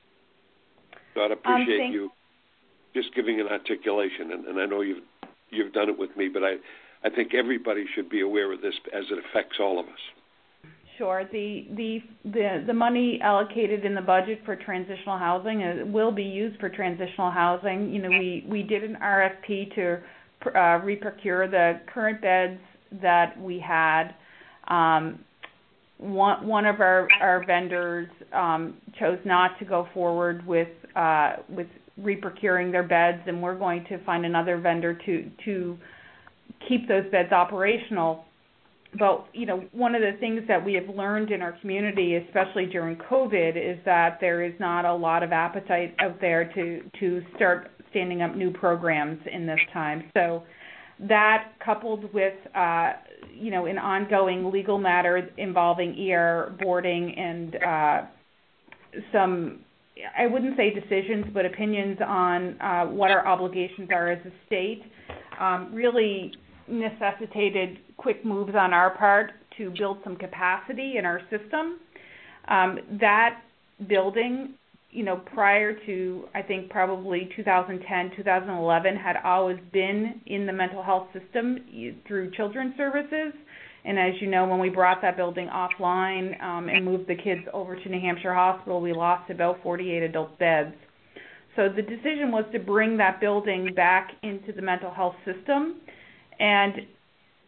So I'd appreciate um, thank- you just giving an articulation, and, and I know you've you've done it with me, but I, I think everybody should be aware of this as it affects all of us. Sure. The the the, the money allocated in the budget for transitional housing uh, will be used for transitional housing. You know, we, we did an R F P to uh, reprocure the current beds that we had. Um, one one of our our vendors um, chose not to go forward with uh, with reprocuring their beds, and we're going to find another vendor to to keep those beds operational. But, you know, one of the things that we have learned in our community, especially during COVID, is that there is not a lot of appetite out there to, to start standing up new programs in this time. So that, coupled with, uh, you know, an ongoing legal matter involving E R boarding and uh, some, I wouldn't say decisions, but opinions on uh, what our obligations are as a state, um, really necessitated quick moves on our part to build some capacity in our system. Um, that building, you know, prior to, I think, probably two thousand ten, two thousand eleven, had always been in the mental health system through Children's Services. And as you know, when we brought that building offline um, and moved the kids over to New Hampshire Hospital, we lost about forty-eight adult beds. So the decision was to bring that building back into the mental health system. And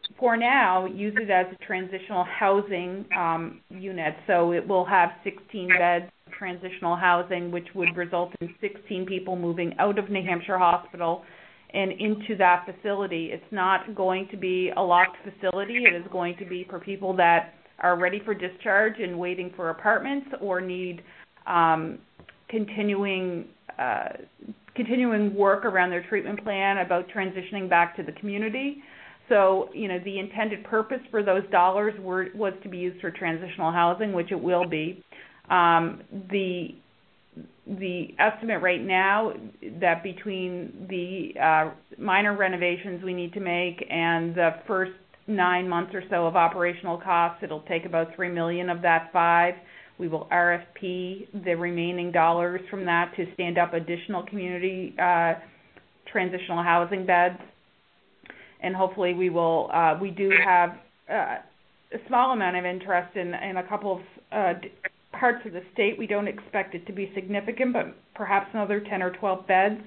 for now, use it as a transitional housing um, unit. So it will have sixteen beds of transitional housing, which would result in sixteen people moving out of New Hampshire Hospital and into that facility. It's not going to be a locked facility. It is going to be for people that are ready for discharge and waiting for apartments or need um, continuing uh, continuing work around their treatment plan about transitioning back to the community. So, you know, the intended purpose for those dollars were, was to be used for transitional housing, which it will be. Um, the the estimate right now that between the uh, minor renovations we need to make and the first nine months or so of operational costs, it'll take about three million dollars of that five. We will R F P the remaining dollars from that to stand up additional community uh, transitional housing beds. And hopefully we will, uh, we do have uh, a small amount of interest in, in a couple of uh, parts of the state. We don't expect it to be significant, but perhaps another ten or twelve beds.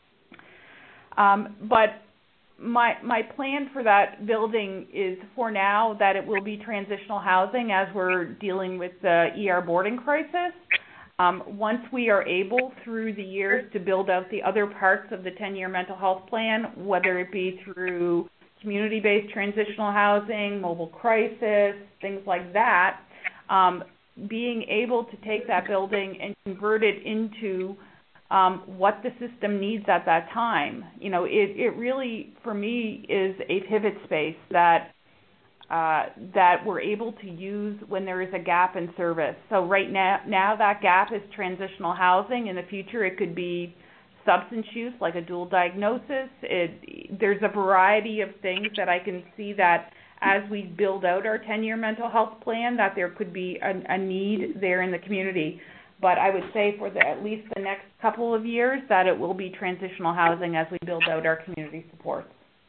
Um, but my my plan for that building is, for now, that it will be transitional housing as we're dealing with the E R boarding crisis. Um, once we are able, through the years, to build out the other parts of the ten-year mental health plan, whether it be through community-based transitional housing, mobile crisis, things like that, um, being able to take that building and convert it into um, what the system needs at that time. You know, it, it really, for me, is a pivot space that uh, that we're able to use when there is a gap in service. So right now, now that gap is transitional housing. In the future, it could be substance use, like a dual diagnosis. It, there's a variety of things that I can see that as we build out our ten-year mental health plan, that there could be a, a need there in the community. But I would say for the, at least the next couple of years that it will be transitional housing as we build out our community supports.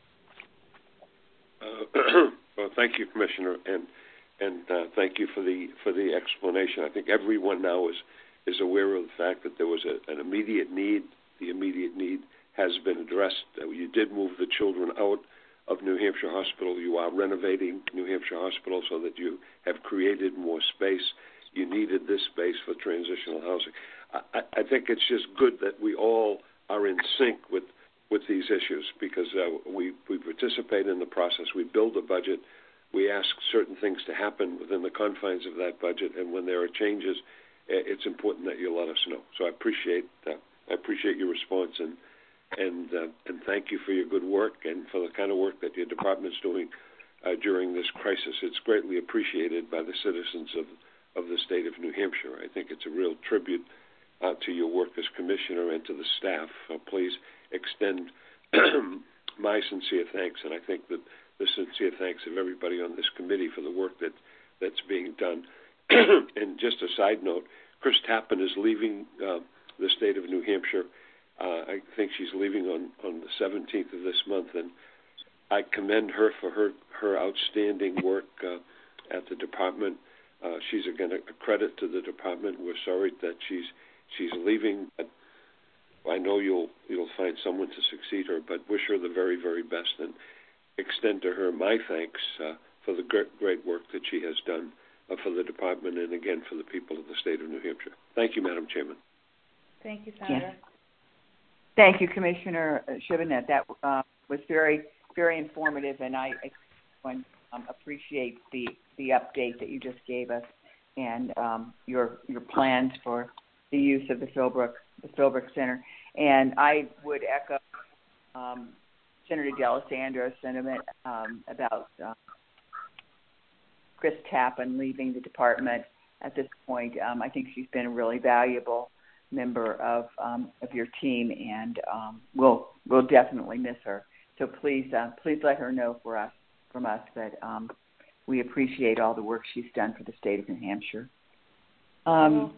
Uh, well, thank you, Commissioner, and and uh, thank you for the for the explanation. I think everyone now is is aware of the fact that there was a, an immediate need. The immediate need has been addressed. Uh, you did move the children out of New Hampshire Hospital. You are renovating New Hampshire Hospital so that you have created more space. You needed this space for transitional housing. I, I think it's just good that we all are in sync with, with these issues, because uh, we, we participate in the process. We build a budget. We ask certain things to happen within the confines of that budget, and when there are changes, it's important that you let us know. So I appreciate uh, I appreciate your response, and and uh, and thank you for your good work and for the kind of work that your department's doing uh, during this crisis. It's greatly appreciated by the citizens of of the state of New Hampshire. I think it's a real tribute uh, to your work as commissioner and to the staff. Uh, please extend my sincere thanks, and I think that the sincere thanks of everybody on this committee for the work that that's being done. And just a side note, Chris Tappan is leaving uh, the state of New Hampshire. Uh, I think she's leaving on, on the seventeenth of this month, and I commend her for her, her outstanding work uh, at the department. Uh, she's again a, a credit to the department. We're sorry that she's she's leaving, but I know you'll you'll find someone to succeed her. But wish her the very very best, and extend to her my thanks uh, for the great, great work that she has done uh, for the department, and again for the people of the state of New Hampshire. Thank you, Madam Chairman. Thank you, Senator. Yes. Thank you, Commissioner Shivanet. That uh, was very very informative, and I, I um, appreciate the the update that you just gave us, and um, your your plans for the use of the Philbrook the Philbrook Center. And I would echo um, Senator D'Alessandro's sentiment um, about uh, Chris Tappan leaving the department at this point. Um, I think she's been a really valuable member of um, of your team, and um, we'll we'll definitely miss her. So please uh, please let her know for us from us that um, we appreciate all the work she's done for the state of New Hampshire. Um,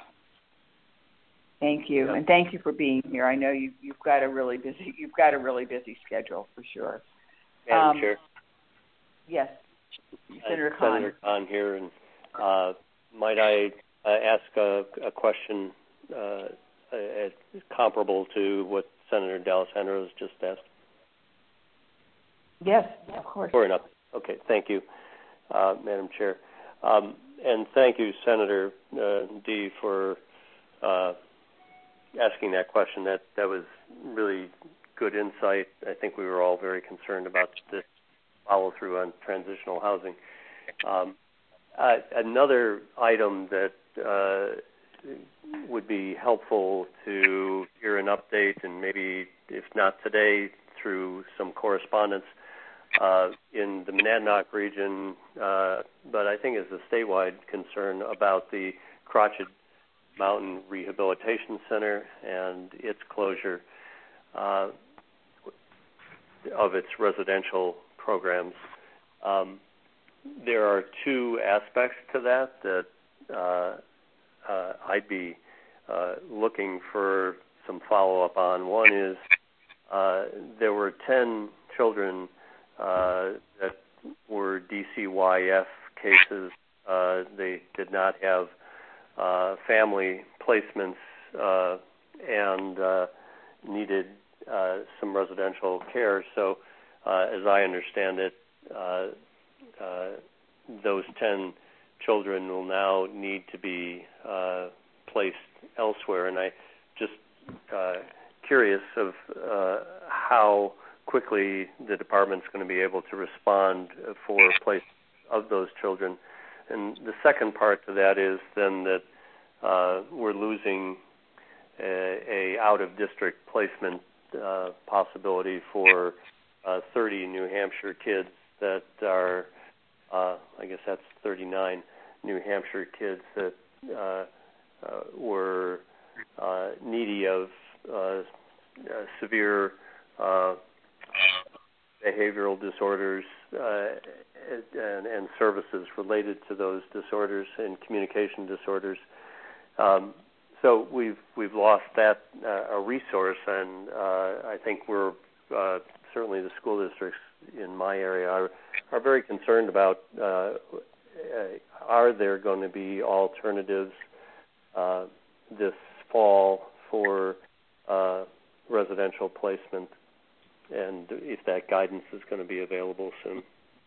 thank you, and thank you for being here. I know you you've got a really busy you've got a really busy schedule for sure. Madam um, Chair. Yes, Senator uh, Khan. Senator Khan here, and uh, might I uh, ask a, a question uh, uh, comparable to what Senator D'Alessandro has just asked? Yes, of course. Or enough. Okay, thank you, uh, Madam Chair. Um, and thank you, Senator uh, Dee, for uh, asking that question. That, that was really good insight. I think we were all very concerned about this follow-through on transitional housing. Um, uh, another item that uh, would be helpful to hear an update, and maybe, if not today, through some correspondence uh, in the Monadnock region, uh, but I think is a statewide concern about the Crotched Mountain Rehabilitation Center and its closure uh, of its residential programs. Um, there are two aspects to that that uh, uh, I'd be uh, looking for some follow-up on. One is uh, there were ten children uh, that were D C Y F cases. Uh, they did not have uh, family placements uh, and uh, needed uh, some residential care. So, uh, as I understand it, uh, uh, those ten children will now need to be uh, placed elsewhere. And I just uh, curious of uh, how quickly the department's going to be able to respond for place of those children. And the second part to that is then that uh, we're losing a, a out-of-district placement uh, possibility for uh, thirty New Hampshire kids that are, uh, I guess that's thirty-nine New Hampshire kids that uh, uh, were uh, needy of uh, uh, severe uh, behavioral disorders uh, and, and services related to those disorders and communication disorders. Um, so we've we've lost that uh, a resource, and uh, I think we're uh, certainly the school districts in my area are are very concerned about. Uh, are there going to be alternatives uh, this fall for uh, residential placement, and if that guidance is going to be available soon?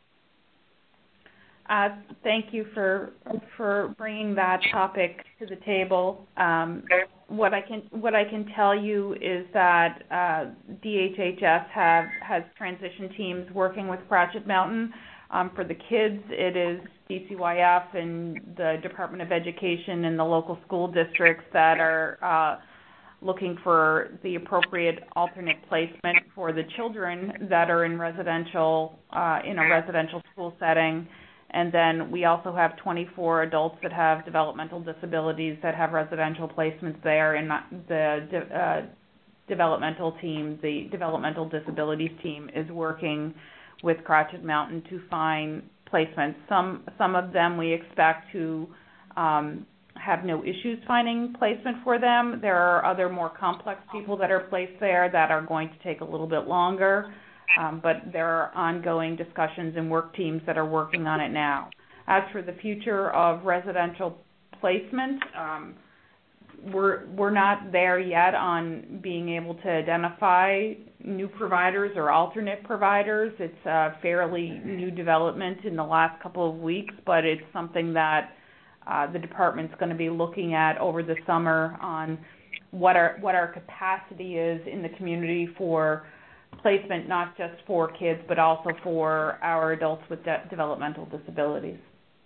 Uh, thank you for for bringing that topic to the table. Um, what I can what I can tell you is that uh, D H H S have has transition teams working with Crotched Mountain. Um, for the kids, it is D C Y F and the Department of Education and the local school districts that are uh, looking for the appropriate alternate placement for the children that are in residential uh, in a residential school setting. And then we also have twenty-four adults that have developmental disabilities that have residential placements there. And the de- uh, developmental team, the developmental disabilities team, is working with Crotched Mountain to find placements. Some some of them we expect to um, have no issues finding placement for them. There are other more complex people that are placed there that are going to take a little bit longer. Um, but there are ongoing discussions and work teams that are working on it now. As for the future of residential placement, um, we're we're not there yet on being able to identify new providers or alternate providers. It's a fairly new development in the last couple of weeks, but it's something that uh, the department's going to be looking at over the summer on what our what our capacity is in the community for placement, not just for kids, but also for our adults with de- developmental disabilities.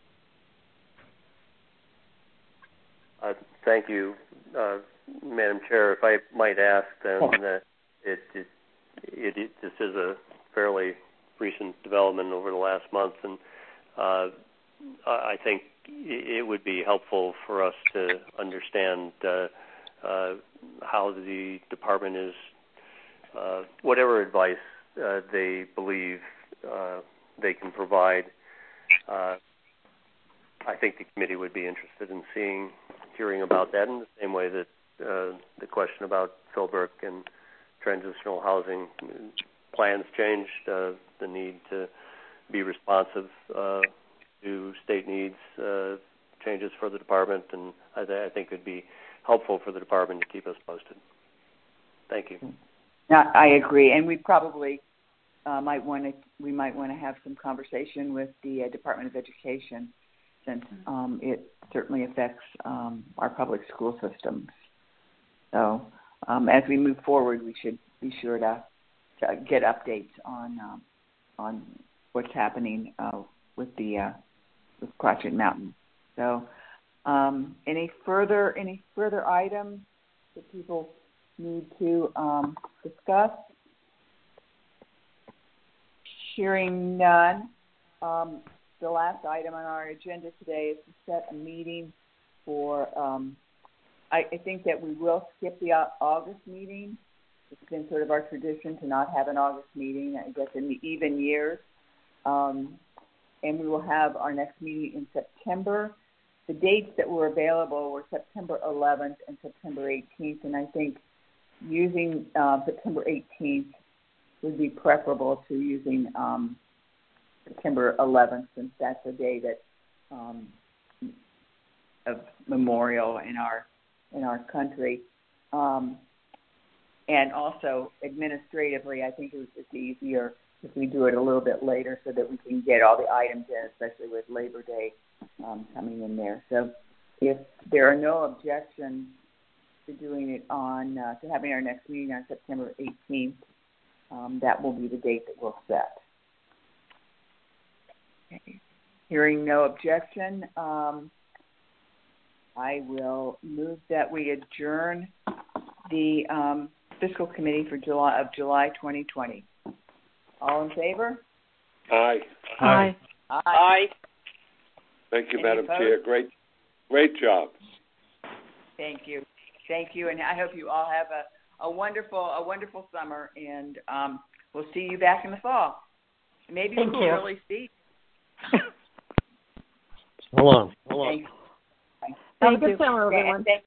Uh, thank you, uh, Madam Chair. If I might ask, then that it, it, it, it this is a fairly recent development over the last month, and uh, I think it would be helpful for us to understand uh, uh, how the department is. Uh, whatever advice uh, they believe uh, they can provide, uh, I think the committee would be interested in seeing, hearing about that in the same way that uh, the question about Philbrook and transitional housing plans changed, uh, the need to be responsive uh, to state needs uh, changes for the department, and I, th- I think it would be helpful for the department to keep us posted. Thank you. I agree, and we probably uh, might want to we might want to have some conversation with the uh, Department of Education, since um, it certainly affects um, our public school systems. So um, as we move forward, we should be sure to, to get updates on um, on what's happening uh, with the uh, with Quatchit Mountain. So, um, any further any further items that people need to um, discuss? Hearing none, um, the last item on our agenda today is to set a meeting for. Um, I, I think that we will skip the August meeting. It's been sort of our tradition to not have an August meeting, I guess, in the even years. Um, and we will have our next meeting in September. The dates that were available were September eleventh and September eighteenth, and I think using uh, September eighteenth would be preferable to using um, September eleventh, since that's a day that um, of memorial in our in our country. Um, and also administratively, I think it's easier if we do it a little bit later so that we can get all the items in, especially with Labor Day um, coming in there. So if there are no objections to doing it on, uh, to having our next meeting on September eighteenth, um, that will be the date that we'll set. Okay. Hearing no objection, um, I will move that we adjourn the um, fiscal committee for July of July twenty twenty. All in favor? Aye. Aye. Aye. Aye. Thank you, Any Madam opposed? Chair. Great, great job. Thank you. Thank you, and I hope you all have a, a wonderful a wonderful summer, and um, we'll see you back in the fall. Maybe Thank we'll you. really see. Hold on. Hold on. Thank, Thank Have a you. good summer, everyone. and thank